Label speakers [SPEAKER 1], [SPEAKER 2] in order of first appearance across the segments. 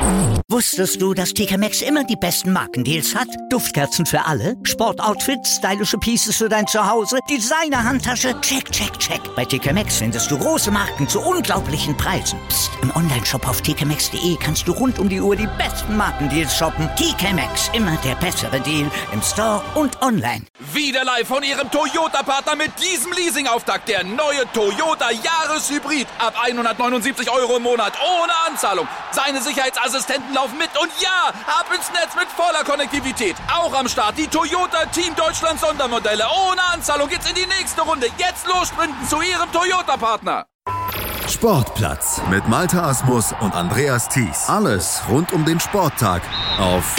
[SPEAKER 1] Wusstest du, dass TK Maxx immer die besten Markendeals hat? Duftkerzen für alle, Sportoutfits, stylische Pieces für dein Zuhause, Designer-Handtasche, check, check, check. Bei TK Maxx findest du große Marken zu unglaublichen Preisen. Psst. Im Onlineshop auf tkmaxx.de kannst du rund um die Uhr die besten Markendeals shoppen. TK Maxx, immer der bessere Deal im Store und online.
[SPEAKER 2] Wieder live von ihrem Toyota-Partner mit diesem Leasing-Auftakt. Der neue Toyota Jahreshybrid. Ab 179 € im Monat. Ohne Anzahlung. Seine Sicherheitsassistenten laufen mit. Und ja, ab ins Netz mit voller Konnektivität. Auch am Start die Toyota Team Deutschland Sondermodelle. Ohne Anzahlung geht's in die nächste Runde. Jetzt los sprinten zu ihrem Toyota-Partner.
[SPEAKER 3] Sportplatz mit Malte Asmus und Andreas Thies. Alles rund um den Sporttag auf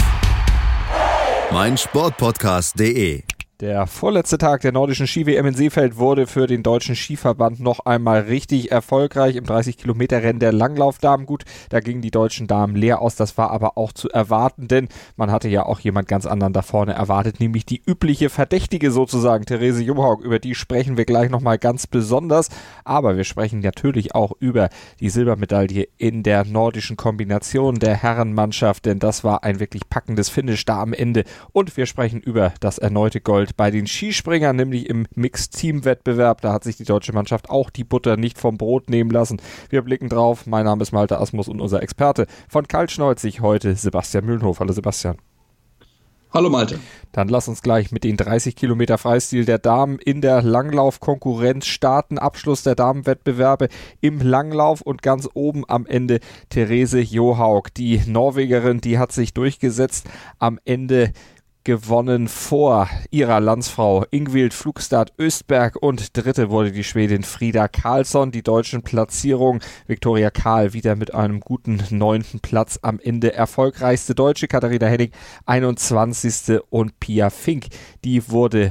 [SPEAKER 3] meinsportpodcast.de.
[SPEAKER 4] Der vorletzte Tag der nordischen Ski-WM in Seefeld wurde für den Deutschen Skiverband noch einmal richtig erfolgreich im 30-Kilometer-Rennen der Langlaufdamen. Gut, da gingen die deutschen Damen leer aus, das war aber auch zu erwarten, denn man hatte ja auch jemand ganz anderen da vorne erwartet, nämlich die übliche Verdächtige sozusagen, Therese Johaug. Über die sprechen wir gleich nochmal ganz besonders, aber wir sprechen natürlich auch über die Silbermedaille in der nordischen Kombination der Herrenmannschaft, denn das war ein wirklich packendes Finish da am Ende, und wir sprechen über das erneute Gold bei den Skispringern, nämlich im Mixed-Team-Wettbewerb. Da hat sich die deutsche Mannschaft auch die Butter nicht vom Brot nehmen lassen. Wir blicken drauf. Mein Name ist Malte Asmus und unser Experte von Kaltschneuzig heute Sebastian Mühlenhof. Hallo Sebastian.
[SPEAKER 5] Hallo Malte.
[SPEAKER 4] Dann lass uns gleich mit den 30 Kilometer Freistil der Damen in der Langlauf-Konkurrenz starten. Abschluss der Damenwettbewerbe im Langlauf und ganz oben am Ende Therese Johaug. Die Norwegerin, die hat sich durchgesetzt. Am Ende gewonnen vor ihrer Landsfrau Ingvild Flugstad Östberg, und dritte wurde die Schwedin Frida Karlsson. Die deutschen Platzierungen: Viktoria Kahl wieder mit einem guten 9. Platz am Ende. Erfolgreichste Deutsche Katharina Hennig 21. und Pia Fink, die wurde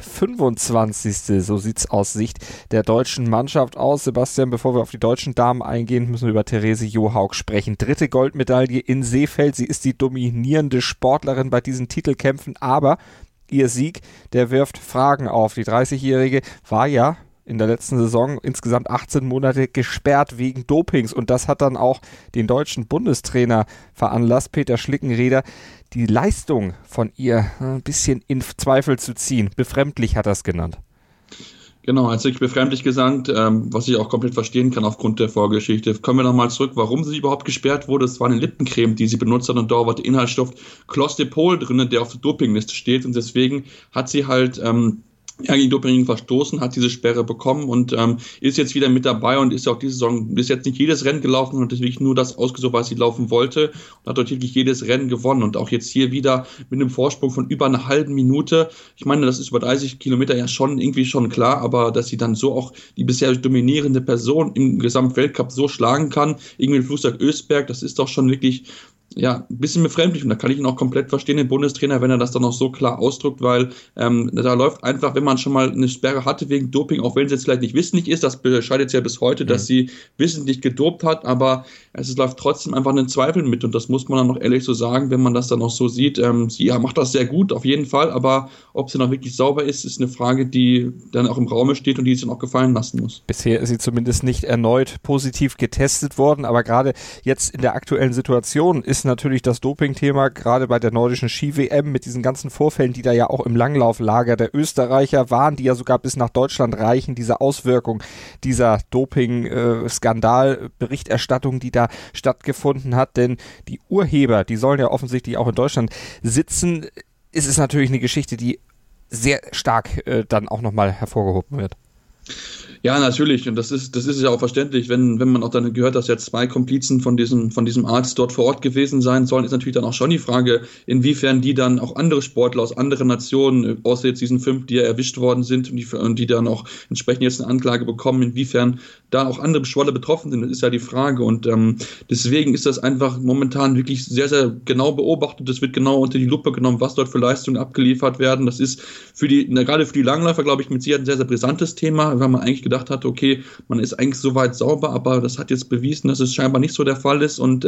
[SPEAKER 4] 25. So sieht's aus Sicht der deutschen Mannschaft aus. Sebastian, bevor wir auf die deutschen Damen eingehen, müssen wir über Therese Johaug sprechen. Dritte Goldmedaille in Seefeld. Sie ist die dominierende Sportlerin bei diesen Titelkämpfen, aber ihr Sieg, der wirft Fragen auf. Die 30-Jährige war ja in der letzten Saison insgesamt 18 Monate gesperrt wegen Dopings, und das hat dann auch den deutschen Bundestrainer veranlasst, Peter Schlickenrieder, die Leistung von ihr ein bisschen in Zweifel zu ziehen. Befremdlich hat er es genannt.
[SPEAKER 5] Genau, hat sich befremdlich gesagt, was ich auch komplett verstehen kann aufgrund der Vorgeschichte. Kommen wir nochmal zurück, warum sie überhaupt gesperrt wurde. Es war eine Lippencreme, die sie benutzt hat, und da war der Inhaltsstoff Clostepol drin, der auf der Dopingliste steht, und deswegen hat sie halt gegen Doping verstoßen, hat diese Sperre bekommen und ist jetzt wieder mit dabei und ist auch diese Saison bis jetzt nicht jedes Rennen gelaufen und deswegen nur das ausgesucht, was sie laufen wollte, und hat dort wirklich jedes Rennen gewonnen, und auch jetzt hier wieder mit einem Vorsprung von über einer halben Minute. Ich meine, das ist über 30 Kilometer ja schon irgendwie schon klar, aber dass sie dann so auch die bisher dominierende Person im Gesamtweltcup so schlagen kann, irgendwie Flugzeug Östberg, das ist doch schon wirklich ja, ein bisschen befremdlich, und da kann ich ihn auch komplett verstehen, den Bundestrainer, wenn er das dann auch so klar ausdrückt, weil da läuft einfach, wenn man schon mal eine Sperre hatte wegen Doping, auch wenn es jetzt vielleicht nicht wissentlich ist, das bescheidet ja bis heute, dass sie wissentlich gedopt hat, aber es läuft trotzdem einfach ein Zweifel mit, und das muss man dann noch ehrlich so sagen, wenn man das dann auch so sieht. Sie macht das sehr gut, auf jeden Fall, aber ob sie noch wirklich sauber ist, ist eine Frage, die dann auch im Raume steht und die sie dann auch gefallen lassen muss.
[SPEAKER 4] Bisher ist sie zumindest nicht erneut positiv getestet worden, aber gerade jetzt in der aktuellen Situation ist natürlich das Doping-Thema, gerade bei der nordischen Ski-WM mit diesen ganzen Vorfällen, die da ja auch im Langlauflager der Österreicher waren, die ja sogar bis nach Deutschland reichen, diese Auswirkung dieser Doping-Skandal-Berichterstattung, die da stattgefunden hat, denn die Urheber, die sollen ja offensichtlich auch in Deutschland sitzen. Es ist natürlich eine Geschichte, die sehr stark dann auch nochmal hervorgehoben wird.
[SPEAKER 5] Ja, natürlich, und das ist ja auch verständlich, wenn man auch dann gehört, dass jetzt 2 Komplizen von diesem Arzt dort vor Ort gewesen sein sollen, ist natürlich dann auch schon die Frage, inwiefern die dann auch andere Sportler aus anderen Nationen, außer jetzt diesen 5, die ja erwischt worden sind und die dann auch entsprechend jetzt eine Anklage bekommen, inwiefern da auch andere Sportler betroffen sind, das ist ja die Frage, und deswegen ist das einfach momentan wirklich sehr, sehr genau beobachtet, das wird genau unter die Lupe genommen, was dort für Leistungen abgeliefert werden. Das ist gerade für die Langläufer, glaube ich, mit Sicherheit ein sehr, sehr brisantes Thema, weil man eigentlich gedacht gedacht hatte, okay, man ist eigentlich soweit sauber, aber das hat jetzt bewiesen, dass es scheinbar nicht so der Fall ist. Und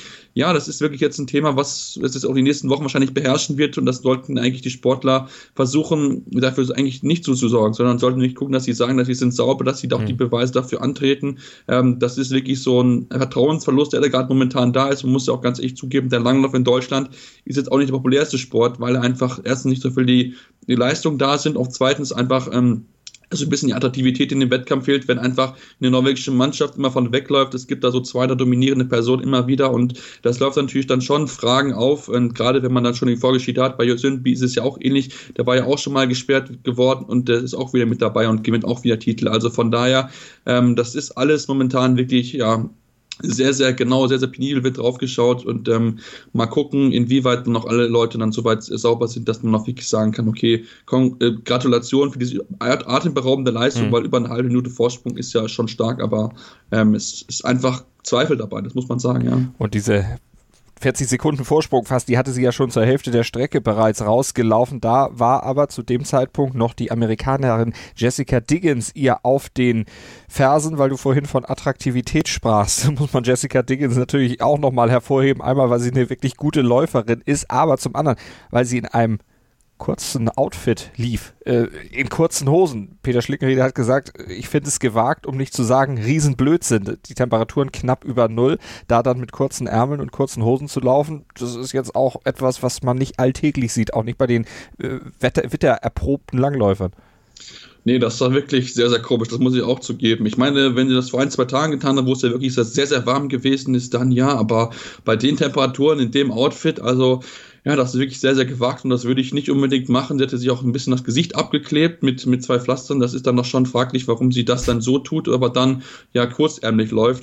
[SPEAKER 5] das ist wirklich jetzt ein Thema, was es auch die nächsten Wochen wahrscheinlich beherrschen wird, und das sollten eigentlich die Sportler versuchen, dafür eigentlich nicht so zu sorgen, sondern sollten nicht gucken, dass sie sagen, dass sie sind sauber, dass sie auch die Beweise dafür antreten. Das ist wirklich so ein Vertrauensverlust, der gerade momentan da ist. Man muss ja auch ganz ehrlich zugeben, der Langlauf in Deutschland ist jetzt auch nicht der populärste Sport, weil einfach erstens nicht so viel die Leistungen da sind, auch zweitens einfach also ein bisschen die Attraktivität in dem Wettkampf fehlt, wenn einfach eine norwegische Mannschaft immer von wegläuft. Es gibt da so 2 dominierende Personen immer wieder, und das läuft natürlich dann schon Fragen auf, und gerade wenn man dann schon die Vorgeschichte hat, bei Josundby ist es ja auch ähnlich, der war ja auch schon mal gesperrt geworden und der ist auch wieder mit dabei und gewinnt auch wieder Titel. Also von daher, das ist alles momentan wirklich, sehr, sehr genau, sehr, sehr penibel wird drauf geschaut, und mal gucken, inwieweit noch alle Leute dann soweit sauber sind, dass man noch wirklich sagen kann, okay, Gratulation für diese atemberaubende Leistung, weil über eine halbe Minute Vorsprung ist ja schon stark, aber es ist einfach Zweifel dabei, das muss man sagen, ja.
[SPEAKER 4] Und diese 40 Sekunden Vorsprung fast, die hatte sie ja schon zur Hälfte der Strecke bereits rausgelaufen. Da war aber zu dem Zeitpunkt noch die Amerikanerin Jessica Diggins ihr auf den Fersen, weil du vorhin von Attraktivität sprachst. Muss man Jessica Diggins natürlich auch nochmal hervorheben. Einmal, weil sie eine wirklich gute Läuferin ist, aber zum anderen, weil sie in einem kurzen Outfit lief, in kurzen Hosen. Peter Schlickenrieder hat gesagt, ich finde es gewagt, um nicht zu sagen Riesenblödsinn. Die Temperaturen knapp über 0, da dann mit kurzen Ärmeln und kurzen Hosen zu laufen, das ist jetzt auch etwas, was man nicht alltäglich sieht, auch nicht bei den wettererprobten Langläufern.
[SPEAKER 5] Nee, das war wirklich sehr, sehr komisch, das muss ich auch zugeben. Ich meine, wenn sie das vor 1-2 Tagen getan haben, wo es ja wirklich sehr, sehr warm gewesen ist, dann ja, aber bei den Temperaturen in dem Outfit, also ja, das ist wirklich sehr, sehr gewagt, und das würde ich nicht unbedingt machen. Sie hatte sich auch ein bisschen das Gesicht abgeklebt mit 2 Pflastern. Das ist dann noch schon fraglich, warum sie das dann so tut, aber dann ja kurzärmlich läuft.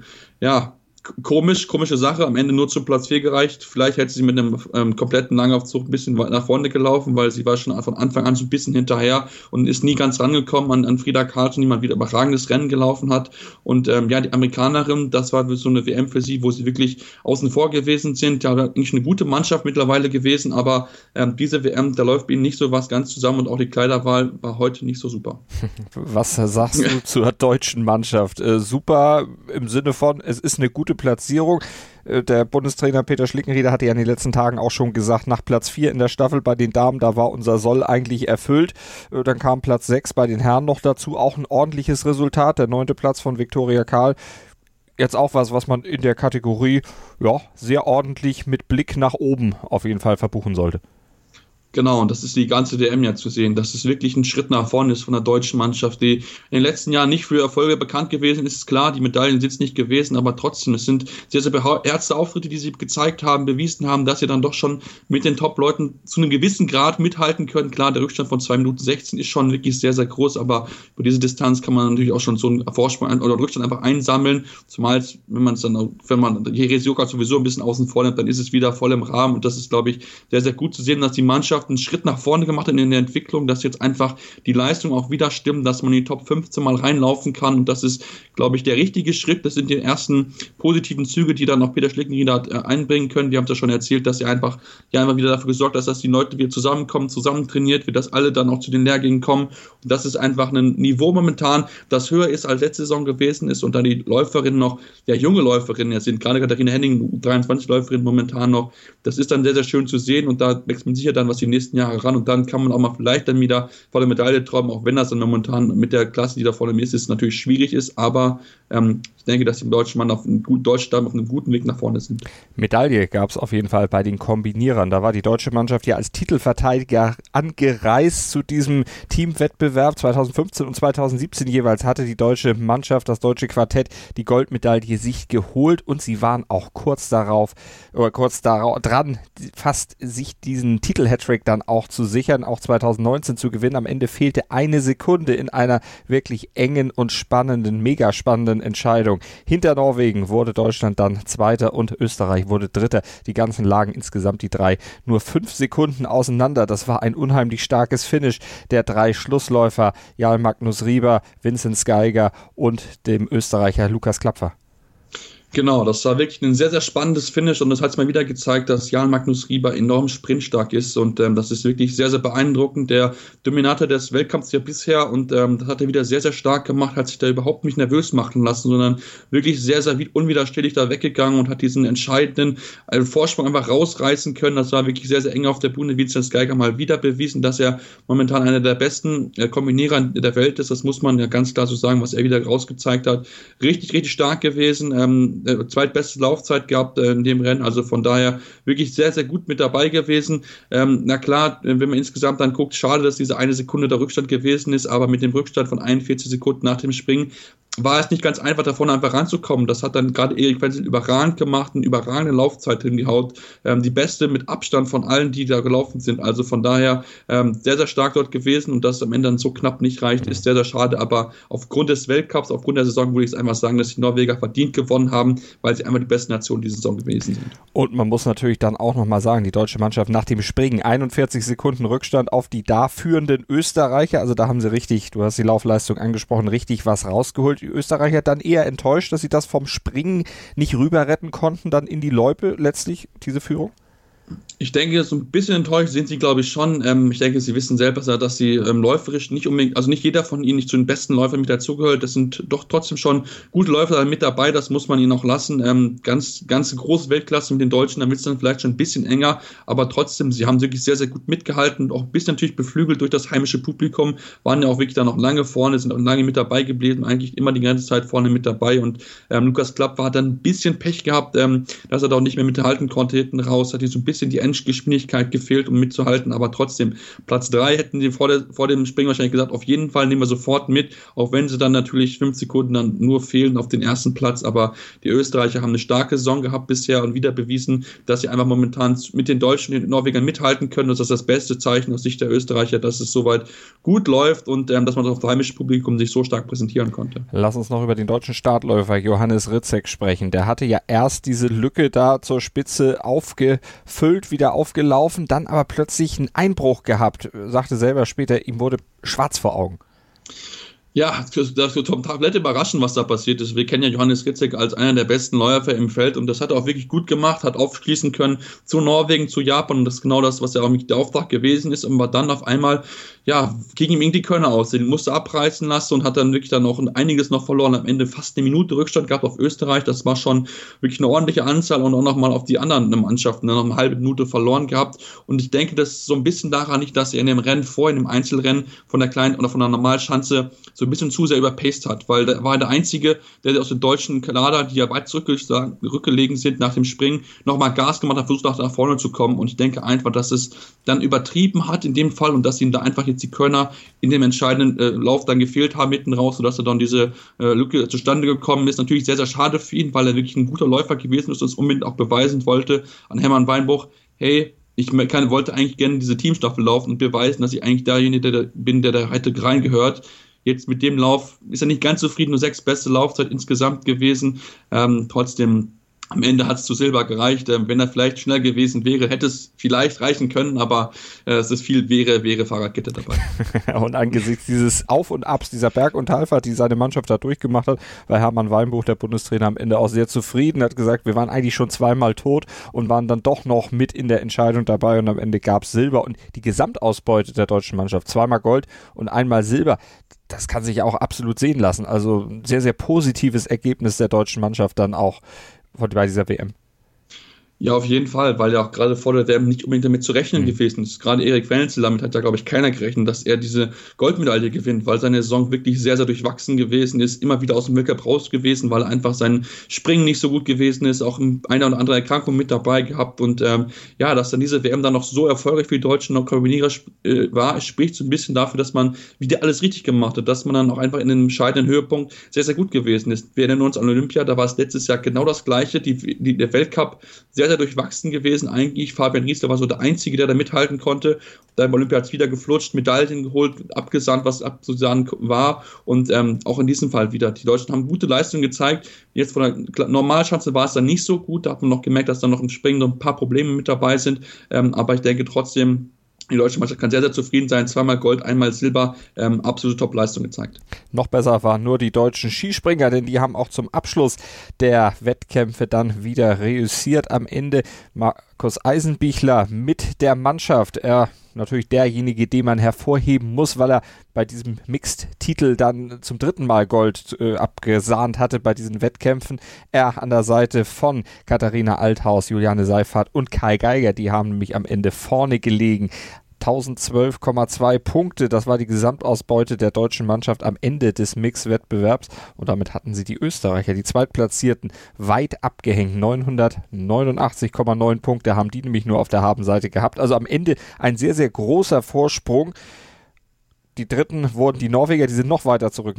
[SPEAKER 5] Komische Sache, am Ende nur zum Platz 4 gereicht. Vielleicht hätte sie mit einem kompletten Langaufzug ein bisschen nach vorne gelaufen, weil sie war schon von Anfang an so ein bisschen hinterher und ist nie ganz rangekommen an Frida Karlsson, die mal wieder überragendes Rennen gelaufen hat. Und die Amerikanerin, das war so eine WM für sie, wo sie wirklich außen vor gewesen sind. Ja, eigentlich eine gute Mannschaft mittlerweile gewesen, aber diese WM, da läuft ihnen nicht so was ganz zusammen, und auch die Kleiderwahl war heute nicht so super.
[SPEAKER 4] Was sagst du zur deutschen Mannschaft? Super im Sinne von, es ist eine gute Platzierung. Der Bundestrainer Peter Schlickenrieder hatte ja in den letzten Tagen auch schon gesagt, nach Platz 4 in der Staffel bei den Damen, da war unser Soll eigentlich erfüllt. Dann kam Platz 6 bei den Herren noch dazu, auch ein ordentliches Resultat, der 9. Platz von Viktoria Karl. Jetzt auch was man in der Kategorie sehr ordentlich mit Blick nach oben auf jeden Fall verbuchen sollte.
[SPEAKER 5] Genau, und das ist die ganze DM ja zu sehen, dass es wirklich ein Schritt nach vorne ist von der deutschen Mannschaft, die in den letzten Jahren nicht für Erfolge bekannt gewesen ist, klar, die Medaillen sind es nicht gewesen, aber trotzdem, es sind sehr, sehr beherzte Auftritte, die sie gezeigt haben, bewiesen haben, dass sie dann doch schon mit den Top-Leuten zu einem gewissen Grad mithalten können. Klar, der Rückstand von 2 Minuten 16 ist schon wirklich sehr, sehr groß, aber über diese Distanz kann man natürlich auch schon so einen Vorsprung oder einen Rückstand einfach einsammeln, zumal wenn man Jerez Joka sowieso ein bisschen außen vor nimmt, dann ist es wieder voll im Rahmen, und das ist, glaube ich, sehr, sehr gut zu sehen, dass die Mannschaft einen Schritt nach vorne gemacht hat in der Entwicklung, dass jetzt einfach die Leistung auch wieder stimmt, dass man in die Top 15 mal reinlaufen kann, und das ist, glaube ich, der richtige Schritt. Das sind die ersten positiven Züge, die dann auch Peter Schlickenrieder einbringen können. Die haben es ja schon erzählt, dass er einfach wieder dafür gesorgt hat, dass die Leute wieder zusammenkommen, zusammen trainiert wird, dass alle dann auch zu den Lehrgängen kommen, und das ist einfach ein Niveau momentan, das höher ist als letzte Saison gewesen ist, und dann die Läuferinnen noch, junge Läuferinnen, jetzt sind gerade Katharina Henning, 23 Läuferinnen momentan noch, das ist dann sehr, sehr schön zu sehen, und da wächst man sicher dann, was die nächsten Jahre ran, und dann kann man auch mal vielleicht dann wieder vor der Medaille träumen, auch wenn das dann momentan mit der Klasse, die da vorne ist, natürlich schwierig ist, aber ich denke, dass die deutschen Mann auf einem guten Weg nach vorne sind.
[SPEAKER 4] Medaille gab es auf jeden Fall bei den Kombinierern. Da war die deutsche Mannschaft ja als Titelverteidiger angereist zu diesem Teamwettbewerb. 2015 und 2017 jeweils hatte die deutsche Mannschaft, das deutsche Quartett, die Goldmedaille sich geholt, und sie waren auch kurz dran, fast sich diesen Titel-Hattrick dann auch zu sichern, auch 2019 zu gewinnen. Am Ende fehlte 1 Sekunde in einer wirklich engen und mega spannenden Entscheidung. Hinter Norwegen wurde Deutschland dann Zweiter und Österreich wurde Dritter. Die ganzen lagen insgesamt die 3 nur 5 Sekunden auseinander. Das war ein unheimlich starkes Finish der 3 Schlussläufer, Jarl Magnus Rieber, Vinzenz Geiger und dem Österreicher Lukas Klapfer.
[SPEAKER 5] Genau, das war wirklich ein sehr, sehr spannendes Finish und das hat es mal wieder gezeigt, dass Jan Magnus Rieber enorm sprintstark ist und das ist wirklich sehr, sehr beeindruckend. Der Dominator des Weltcups ja bisher und das hat er wieder sehr, sehr stark gemacht, hat sich da überhaupt nicht nervös machen lassen, sondern wirklich sehr, sehr unwiderstehlich da weggegangen und hat diesen entscheidenden Vorsprung einfach rausreißen können. Das war wirklich sehr, sehr eng auf der Bühne. Vinzenz Geiger mal wieder bewiesen, dass er momentan einer der besten Kombinierer der Welt ist. Das muss man ja ganz klar so sagen, was er wieder rausgezeigt hat. Richtig, richtig stark gewesen. Zweitbeste Laufzeit gehabt in dem Rennen, also von daher wirklich sehr, sehr gut mit dabei gewesen. Na klar, wenn man insgesamt dann guckt, schade, dass diese 1 Sekunde der Rückstand gewesen ist, aber mit dem Rückstand von 41 Sekunden nach dem Springen war es nicht ganz einfach, da vorne einfach ranzukommen. Das hat dann gerade Erik Frenzel überragend gemacht, eine überragende Laufzeit hingehaut. Die beste mit Abstand von allen, die da gelaufen sind. Also von daher sehr, sehr stark dort gewesen und dass es am Ende dann so knapp nicht reicht, ist sehr, sehr schade. Aber aufgrund des Weltcups, aufgrund der Saison würde ich es einfach sagen, dass die Norweger verdient gewonnen haben, weil sie einmal die beste Nation dieser Saison gewesen sind.
[SPEAKER 4] Und man muss natürlich dann auch nochmal sagen, die deutsche Mannschaft nach dem Springen 41 Sekunden Rückstand auf die da führenden Österreicher. Also da haben sie richtig, du hast die Laufleistung angesprochen, richtig was rausgeholt. Die Österreicher dann eher enttäuscht, dass sie das vom Springen nicht rüber retten konnten, dann in die Loipe letztlich, diese Führung?
[SPEAKER 5] Ich denke, so ein bisschen enttäuscht sind sie, glaube ich, schon. Ich denke, sie wissen selber, dass sie läuferisch nicht unbedingt, also nicht jeder von ihnen nicht zu den besten Läufern mit dazugehört. Das sind doch trotzdem schon gute Läufer mit dabei, das muss man ihnen auch lassen. Ganz große Weltklasse mit den Deutschen, da wird es dann vielleicht schon ein bisschen enger, aber trotzdem, sie haben wirklich sehr, sehr gut mitgehalten, auch ein bisschen natürlich beflügelt durch das heimische Publikum, waren ja auch wirklich dann noch lange vorne, sind auch lange mit dabei geblieben, eigentlich immer die ganze Zeit vorne mit dabei und Lukas Klapp hat dann ein bisschen Pech gehabt, dass er da auch nicht mehr mithalten konnte hinten raus, hat hier so ein bisschen die Endgeschwindigkeit gefehlt, um mitzuhalten, aber trotzdem, Platz 3 hätten sie vor dem Springen wahrscheinlich gesagt, auf jeden Fall nehmen wir sofort mit, auch wenn sie dann natürlich 5 Sekunden dann nur fehlen auf den ersten Platz, aber die Österreicher haben eine starke Saison gehabt bisher und wieder bewiesen, dass sie einfach momentan mit den Deutschen und den Norwegern mithalten können. Das ist das beste Zeichen aus Sicht der Österreicher, dass es soweit gut läuft und dass man auf das heimische Publikum sich so stark präsentieren konnte.
[SPEAKER 4] Lass uns noch über den deutschen Startläufer Johannes Ritzek sprechen. Der hatte ja erst diese Lücke da zur Spitze aufgefüllt, wieder aufgelaufen, dann aber plötzlich einen Einbruch gehabt, sagte selber später, ihm wurde schwarz vor Augen.
[SPEAKER 5] Ja, das ist komplett überraschend, was da passiert ist. Wir kennen ja Johannes Ritzek als einer der besten Läufer im Feld und das hat er auch wirklich gut gemacht, hat aufschließen können zu Norwegen, zu Japan und das ist genau das, was ja auch der Auftrag gewesen ist und war dann auf einmal, ja, gegen ihm irgendwie die Körner aus. Den musste abreißen lassen und hat dann wirklich dann noch einiges noch verloren. Am Ende fast eine Minute Rückstand gehabt auf Österreich. Das war schon wirklich eine ordentliche Anzahl und auch nochmal auf die anderen Mannschaften dann noch eine halbe Minute verloren gehabt. Und ich denke, das ist so ein bisschen daran nicht, dass er in dem Rennen in dem Einzelrennen von der kleinen oder von der Normalschanze so ein bisschen zu sehr überpaced hat, weil da war der Einzige, der aus den deutschen Kader, die ja weit zurückgelegen sind nach dem Springen, nochmal Gas gemacht hat, versucht nach vorne zu kommen. Und ich denke einfach, dass es dann übertrieben hat in dem Fall und dass ihm da einfach jetzt die Körner in dem entscheidenden Lauf dann gefehlt haben hinten raus, sodass er dann diese Lücke zustande gekommen ist. Natürlich sehr, sehr schade für ihn, weil er wirklich ein guter Läufer gewesen ist und es unbedingt auch beweisen wollte an Hermann Weinbruch, hey, ich wollte eigentlich gerne diese Teamstaffel laufen und beweisen, dass ich eigentlich derjenige bin, der da hätte reingehört. Jetzt mit dem Lauf ist er nicht ganz zufrieden, nur 6 beste Laufzeit insgesamt gewesen. Trotzdem, am Ende hat es zu Silber gereicht. Wenn er vielleicht schnell gewesen wäre, hätte es vielleicht reichen können, aber es ist viel wäre Fahrradkette dabei.
[SPEAKER 4] Und angesichts dieses Auf und Abs, dieser Berg- und Talfahrt, die seine Mannschaft da durchgemacht hat, war Hermann Weinbruch, der Bundestrainer, am Ende auch sehr zufrieden, hat gesagt, wir waren eigentlich schon 2-mal tot und waren dann doch noch mit in der Entscheidung dabei und am Ende gab es Silber und die Gesamtausbeute der deutschen Mannschaft, 2-mal Gold und 1-mal Silber. Das kann sich auch absolut sehen lassen. Also ein sehr, sehr positives Ergebnis der deutschen Mannschaft dann auch bei dieser WM.
[SPEAKER 5] Ja, auf jeden Fall, weil ja auch gerade vor der WM nicht unbedingt damit zu rechnen gewesen ist. Gerade Erik Frenzel, damit hat ja, glaube ich, keiner gerechnet, dass er diese Goldmedaille gewinnt, weil seine Saison wirklich sehr, sehr durchwachsen gewesen ist, immer wieder aus dem Weltcup raus gewesen, weil einfach sein Springen nicht so gut gewesen ist, auch eine oder andere Erkrankung mit dabei gehabt und ja, dass dann diese WM dann noch so erfolgreich für die Deutschen noch Kombinierer war, spricht so ein bisschen dafür, dass man wieder alles richtig gemacht hat, dass man dann auch einfach in einem entscheidenden Höhepunkt sehr, sehr gut gewesen ist. Wir erinnern uns an Olympia, da war es letztes Jahr genau das Gleiche, der Weltcup sehr, sehr durchwachsen gewesen eigentlich. Fabian Riesler war so der Einzige, der da mithalten konnte. Dann bei Olympia hat es wieder geflutscht, Medaillen geholt, abgesandt, was abzusagen war und auch in diesem Fall wieder. Die Deutschen haben gute Leistungen gezeigt. Jetzt von der Normalschanze war es dann nicht so gut. Da hat man noch gemerkt, dass dann noch im Springen noch ein paar Probleme mit dabei sind. Aber ich denke trotzdem, Die deutsche Mannschaft kann sehr, sehr zufrieden sein. 2-mal Gold, 1-mal Silber. Absolute Top-Leistung gezeigt.
[SPEAKER 4] Noch besser waren nur die deutschen Skispringer, denn die haben auch zum Abschluss der Wettkämpfe dann wieder reüssiert. Am Ende Markus Eisenbichler mit der Mannschaft. Er natürlich derjenige, den man hervorheben muss, weil er bei diesem Mixed-Titel dann zum 3. Mal Gold abgesahnt hatte bei diesen Wettkämpfen. Er an der Seite von Katharina Althaus, Juliane Seiffert und Kai Geiger, die haben nämlich am Ende vorne gelegen. 1012,2 Punkte, das war die Gesamtausbeute der deutschen Mannschaft am Ende des Mix-Wettbewerbs und damit hatten sie die Österreicher, die Zweitplatzierten, weit abgehängt. 989,9 Punkte haben die nämlich nur auf der Habenseite gehabt. Also am Ende ein sehr, sehr großer Vorsprung. Die Dritten wurden die Norweger, die sind noch weiter zurück,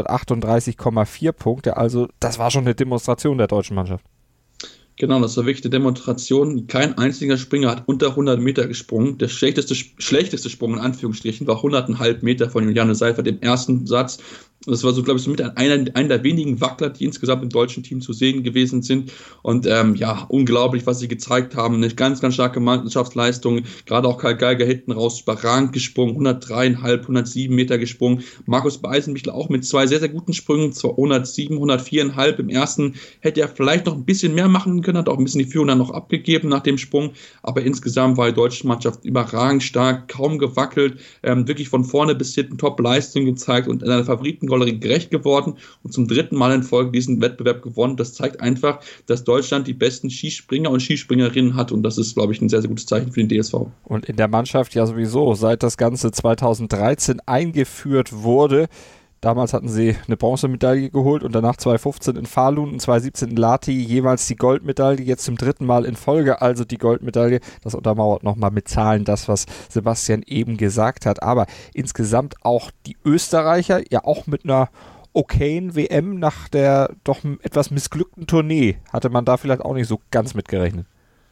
[SPEAKER 4] 938,4 Punkte. Also das war schon eine Demonstration der deutschen Mannschaft.
[SPEAKER 5] Genau, das war wirklich eine Demonstration. Kein einziger Springer hat unter 100 Meter gesprungen. Der schlechteste Sprung in Anführungsstrichen war 100,5 Meter von Juliane Seiffert im ersten Satz. Das war so, glaube ich, so mit einer der wenigen Wackler, die insgesamt im deutschen Team zu sehen gewesen sind. Und unglaublich, was sie gezeigt haben. Eine ganz, ganz starke Mannschaftsleistung. Gerade auch Kai Geiger hinten raus überragend gesprungen. 103,5, 107 Meter gesprungen. Markus Eisenbichler auch mit 2 sehr, sehr guten Sprüngen. 107, 104,5 im ersten. Hätte er vielleicht noch ein bisschen mehr machen können. Hat auch ein bisschen die Führung dann noch abgegeben nach dem Sprung. Aber insgesamt war die deutsche Mannschaft überragend stark. Kaum gewackelt. Wirklich von vorne bis hinten Top-Leistung gezeigt und in einer Favoriten gerecht geworden und zum 3. Mal in Folge diesen Wettbewerb gewonnen. Das zeigt einfach, dass Deutschland die besten Skispringer und Skispringerinnen hat und das ist, glaube ich, ein sehr, sehr gutes Zeichen für den DSV.
[SPEAKER 4] Und in der Mannschaft ja sowieso, seit das Ganze 2013 eingeführt wurde. Damals hatten sie eine Bronzemedaille geholt und danach 2015 in Falun und 2017 in Lahti jeweils die Goldmedaille, jetzt zum 3. Mal in Folge, also die Goldmedaille. Das untermauert nochmal mit Zahlen das, was Sebastian eben gesagt hat. Aber insgesamt auch die Österreicher, ja auch mit einer okayen WM nach der doch etwas missglückten Tournee, hatte man da vielleicht auch nicht so ganz mitgerechnet.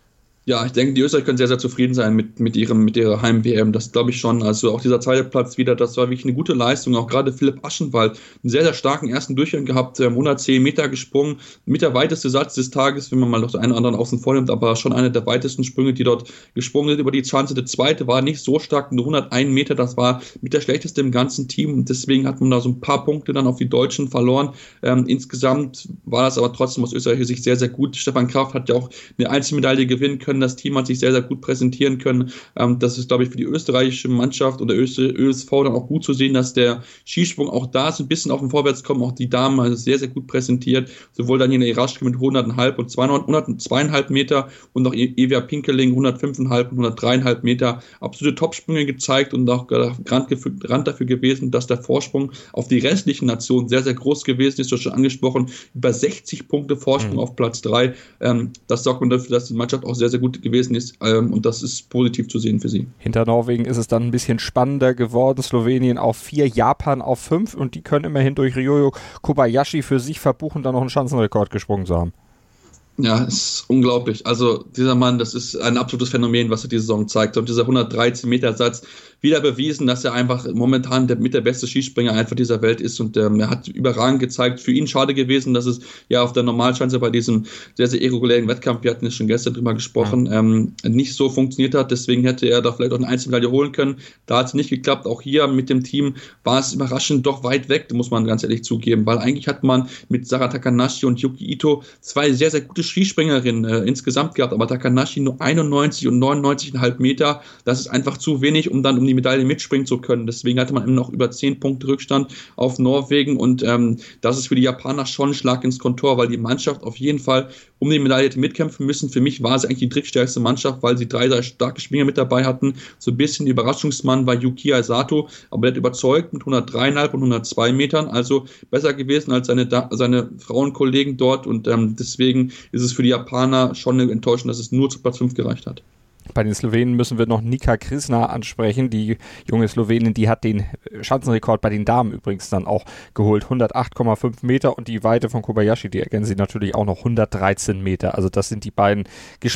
[SPEAKER 5] Ja, ich denke, die Österreicher können sehr, sehr zufrieden sein mit ihrer Heim-WM. Das glaube ich schon. Also auch dieser zweite Platz wieder, das war wirklich eine gute Leistung. Auch gerade Philipp Aschenwald, einen sehr, sehr starken ersten Durchgang gehabt, 110 Meter gesprungen. Mit der weiteste Satz des Tages, wenn man mal noch den einen oder anderen außen vor nimmt, aber schon einer der weitesten Sprünge, die dort gesprungen sind über die Schanze. Der zweite war nicht so stark, nur 101 Meter. Das war mit der schlechteste im ganzen Team. Und deswegen hat man da so ein paar Punkte dann auf die Deutschen verloren. Insgesamt war das aber trotzdem aus österreichischer Sicht sehr, sehr gut. Stefan Kraft hat ja auch eine Einzelmedaille gewinnen können. Das Team hat sich sehr, sehr gut präsentieren können. Das ist, glaube ich, für die österreichische Mannschaft oder ÖSV dann auch gut zu sehen, dass der Skisprung auch da ist, ein bisschen auf den Vorwärtskommen. Auch die Damen also sehr, sehr gut präsentiert. Sowohl Daniela Iraschke mit 100,5 und 102,5 Meter und auch Evia Pinkeling 105,5 und 103,5 Meter. Absolute Topsprünge gezeigt und auch Garant dafür gewesen, dass der Vorsprung auf die restlichen Nationen sehr, sehr groß gewesen ist. Du hast schon angesprochen, über 60 Punkte Vorsprung auf Platz 3. Das sorgt man dafür, dass die Mannschaft auch sehr, sehr gut gewesen ist und das ist positiv zu sehen für sie.
[SPEAKER 4] Hinter Norwegen ist es dann ein bisschen spannender geworden. Slowenien auf 4, Japan auf 5 und die können immerhin durch Ryoyo Kobayashi für sich verbuchen, dann noch einen Schanzenrekord gesprungen zu haben.
[SPEAKER 5] Ja, ist unglaublich. Also dieser Mann, das ist ein absolutes Phänomen, was er diese Saison zeigt. Und dieser 113-Meter-Satz wieder bewiesen, dass er einfach momentan mit der beste Skispringer einfach dieser Welt ist. Und er hat überragend gezeigt. Für ihn schade gewesen, dass es ja auf der Normalschanze bei diesem sehr, sehr irregulären Wettkampf, wir hatten es schon gestern drüber gesprochen, nicht so funktioniert hat. Deswegen hätte er da vielleicht auch eine Einzelmedaille holen können. Da hat es nicht geklappt. Auch hier mit dem Team war es überraschend doch weit weg, muss man ganz ehrlich zugeben. Weil eigentlich hat man mit Sara Takanashi und Yuki Ito 2 sehr, sehr gute Skispringerinnen insgesamt gehabt. Aber Takanashi nur 91 und 99,5 Meter. Das ist einfach zu wenig, um dann um die Medaille mitspringen zu können. Deswegen hatte man immer noch über 10 Punkte Rückstand auf Norwegen und das ist für die Japaner schon ein Schlag ins Kontor, weil die Mannschaft auf jeden Fall um die Medaille hätte mitkämpfen müssen. Für mich war es eigentlich die drittstärkste Mannschaft, weil sie 3 starke Springer mit dabei hatten. So ein bisschen Überraschungsmann war Yukiya Sato, aber der hat überzeugt mit 103,5 und 102 Metern, also besser gewesen als seine Frauenkollegen dort und deswegen ist es für die Japaner schon enttäuschend, dass es nur zu Platz 5 gereicht hat.
[SPEAKER 4] Bei den Slowenen müssen wir noch Nika Krisna ansprechen. Die junge Slowenin, die hat den Schanzenrekord bei den Damen übrigens dann auch geholt. 108,5 Meter und die Weite von Kobayashi, die ergänzen sie natürlich auch noch 113 Meter. Also das sind die beiden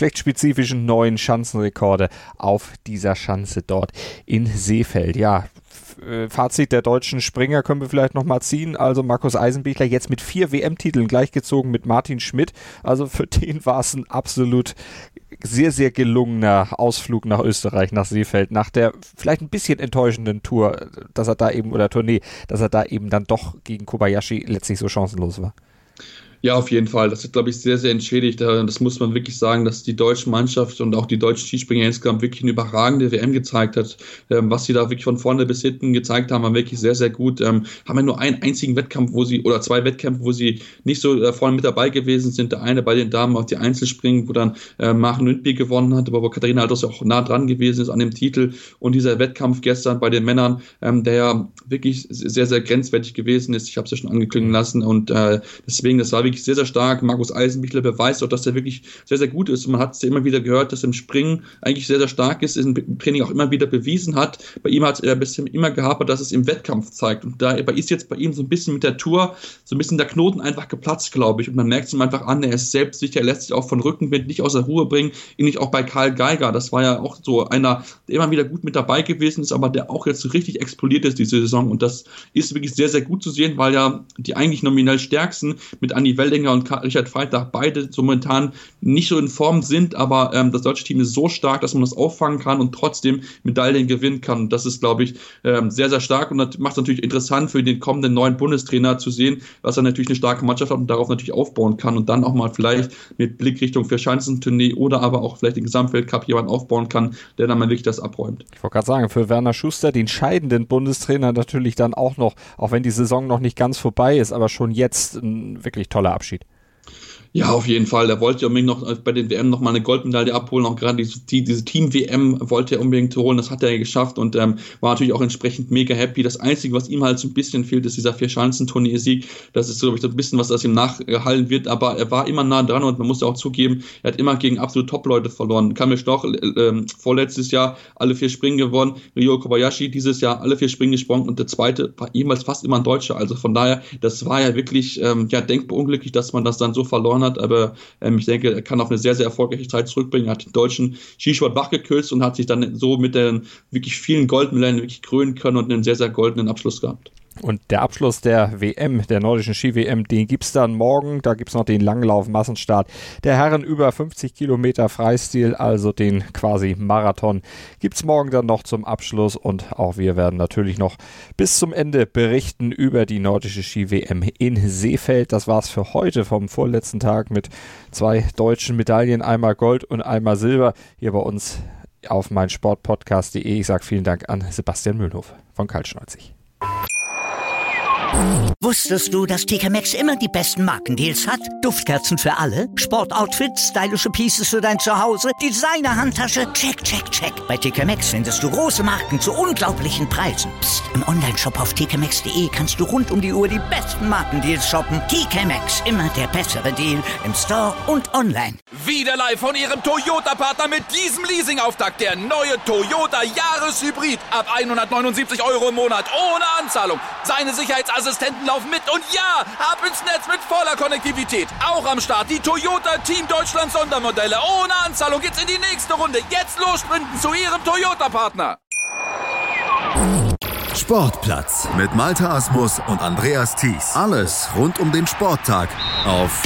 [SPEAKER 4] geschlechtsspezifischen neuen Schanzenrekorde auf dieser Schanze dort in Seefeld. Ja, Fazit der deutschen Springer können wir vielleicht nochmal ziehen. Also Markus Eisenbichler jetzt mit 4 WM-Titeln gleichgezogen mit Martin Schmidt. Also für den war es ein absolut sehr, sehr gelungener Ausflug nach Österreich, nach Seefeld, nach der vielleicht ein bisschen enttäuschenden Tour, dass er da eben dann doch gegen Kobayashi letztlich so chancenlos war.
[SPEAKER 5] Ja, auf jeden Fall. Das ist, glaube ich, sehr, sehr entschädigt. Das muss man wirklich sagen, dass die deutsche Mannschaft und auch die deutschen Skispringer insgesamt wirklich eine überragende WM gezeigt hat. Was sie da wirklich von vorne bis hinten gezeigt haben, war wirklich sehr, sehr gut. Haben ja nur einen einzigen Wettkampf, oder 2 Wettkämpfe, wo sie nicht so vorne mit dabei gewesen sind. Der eine bei den Damen auf die Einzelspringen, wo dann Maren Lündby gewonnen hat, aber wo Katharina Althaus auch nah dran gewesen ist an dem Titel. Und dieser Wettkampf gestern bei den Männern, der ja wirklich sehr, sehr grenzwertig gewesen ist. Ich habe es ja schon angeklingen lassen und deswegen, das war wirklich sehr, sehr stark. Markus Eisenbichler beweist auch, dass er wirklich sehr, sehr gut ist. Und man hat es ja immer wieder gehört, dass er im Springen eigentlich sehr, sehr stark ist, im Training auch immer wieder bewiesen hat. Bei ihm hat er bisher immer gehapert, dass es im Wettkampf zeigt. Und da ist jetzt bei ihm so ein bisschen mit der Tour, so ein bisschen der Knoten einfach geplatzt, glaube ich. Und man merkt es ihm einfach an, er ist selbstsicher, er lässt sich auch von Rückenwind nicht aus der Ruhe bringen. Ähnlich auch bei Karl Geiger. Das war ja auch so einer, der immer wieder gut mit dabei gewesen ist, aber der auch jetzt so richtig explodiert ist diese Saison. Und das ist wirklich sehr, sehr gut zu sehen, weil ja die eigentlich nominell stärksten mit Andi Weldinger und Richard Freitag beide so momentan nicht so in Form sind, aber das deutsche Team ist so stark, dass man das auffangen kann und trotzdem Medaillen gewinnen kann. Und das ist, glaube ich, sehr, sehr stark und das macht es natürlich interessant für den kommenden neuen Bundestrainer zu sehen, was er natürlich eine starke Mannschaft hat und darauf natürlich aufbauen kann und dann auch mal vielleicht mit Blick Richtung Vierschanzentournee oder aber auch vielleicht den Gesamtweltcup jemand aufbauen kann, der dann mal wirklich das abräumt.
[SPEAKER 4] Ich wollte gerade sagen, für Werner Schuster, den scheidenden Bundestrainer, natürlich dann auch noch, auch wenn die Saison noch nicht ganz vorbei ist, aber schon jetzt ein wirklich toller Abschied.
[SPEAKER 5] Ja, auf jeden Fall. Er wollte ja unbedingt noch bei den WM noch mal eine Goldmedaille abholen. Auch gerade diese Team-WM wollte er unbedingt holen. Das hat er geschafft und war natürlich auch entsprechend mega happy. Das Einzige, was ihm halt so ein bisschen fehlt, ist dieser Vierschanzenturnier-Sieg. Das ist, glaube ich, so ein bisschen, was das ihm nachhallen wird. Aber er war immer nah dran und man muss ja auch zugeben, er hat immer gegen absolute Top-Leute verloren. Kamil Stoch vorletztes Jahr alle 4 Springen gewonnen. Ryo Kobayashi dieses Jahr alle 4 Springen gesprungen und der zweite war ebenfalls fast immer ein Deutscher. Also von daher, das war ja wirklich denkbar unglücklich, dass man das dann so verloren hat, aber ich denke, er kann auf eine sehr, sehr erfolgreiche Zeit zurückbringen. Er hat den deutschen Skisport wachgeküsst und hat sich dann so mit den wirklich vielen Goldmedaillen wirklich krönen können und einen sehr, sehr goldenen Abschluss gehabt.
[SPEAKER 4] Und der Abschluss der WM, der nordischen Ski-WM, den gibt's dann morgen. Da gibt's noch den Langlauf-Massenstart der Herren über 50 Kilometer Freistil, also den quasi Marathon, gibt's morgen dann noch zum Abschluss. Und auch wir werden natürlich noch bis zum Ende berichten über die nordische Ski-WM in Seefeld. Das war's für heute vom vorletzten Tag mit 2 deutschen Medaillen, einmal Gold und einmal Silber, hier bei uns auf meinsportpodcast.de. Ich sage vielen Dank an Sebastian Mühlenhof von Kaltschneuzig.
[SPEAKER 1] Wusstest du, dass TK Maxx immer die besten Markendeals hat? Duftkerzen für alle, Sportoutfits, stylische Pieces für dein Zuhause, Designer-Handtasche, check, check, check. Bei TK Maxx findest du große Marken zu unglaublichen Preisen. Psst. Im Onlineshop auf tkmaxx.de kannst du rund um die Uhr die besten Markendeals shoppen. TK Maxx, immer der bessere Deal im Store und online.
[SPEAKER 2] Wieder live von ihrem Toyota-Partner mit diesem Leasing-Auftakt. Der neue Toyota Jahreshybrid. Ab 179 € im Monat ohne Anzahlung. Seine Sicherheitsassistenten laufen mit und ja, ab ins Netz mit voller Konnektivität. Auch am Start die Toyota Team Deutschland Sondermodelle. Ohne Anzahlung geht's in die nächste Runde. Jetzt los sprinten zu ihrem Toyota-Partner.
[SPEAKER 3] Sportplatz mit Malte Asmus und Andreas Thies. Alles rund um den Sporttag auf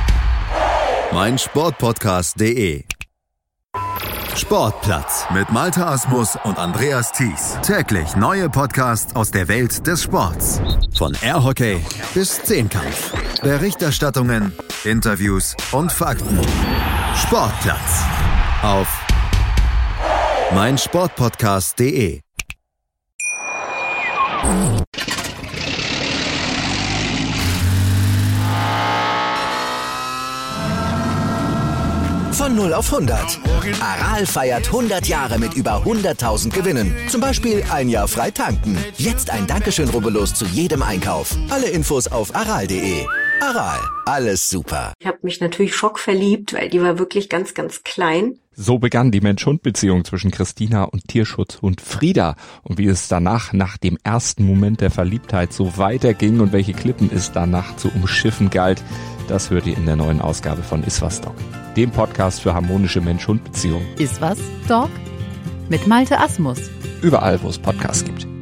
[SPEAKER 3] meinsportpodcast.de. Sportplatz mit Malte Asmus und Andreas Thies. Täglich neue Podcasts aus der Welt des Sports. Von Airhockey bis Zehnkampf. Berichterstattungen, Interviews und Fakten. Sportplatz auf meinsportpodcast.de.
[SPEAKER 6] Von 0 auf 100. Aral feiert 100 Jahre mit über 100.000 Gewinnen. Zum Beispiel ein Jahr frei tanken. Jetzt ein Dankeschön, rubbellos zu jedem Einkauf. Alle Infos auf aral.de. Aral, alles super.
[SPEAKER 7] Ich habe mich natürlich schockverliebt, weil die war wirklich ganz, ganz klein.
[SPEAKER 4] So begann die Mensch-Hund-Beziehung zwischen Christina und Tierschutzhund Frieda. Und wie es danach, nach dem ersten Moment der Verliebtheit, so weiterging und welche Klippen es danach zu umschiffen galt, das hört ihr in der neuen Ausgabe von Iswas Dog, dem Podcast für harmonische Mensch-Hund-Beziehungen.
[SPEAKER 8] Iswas Dog? Mit Malte Asmus.
[SPEAKER 4] Überall, wo es Podcasts gibt.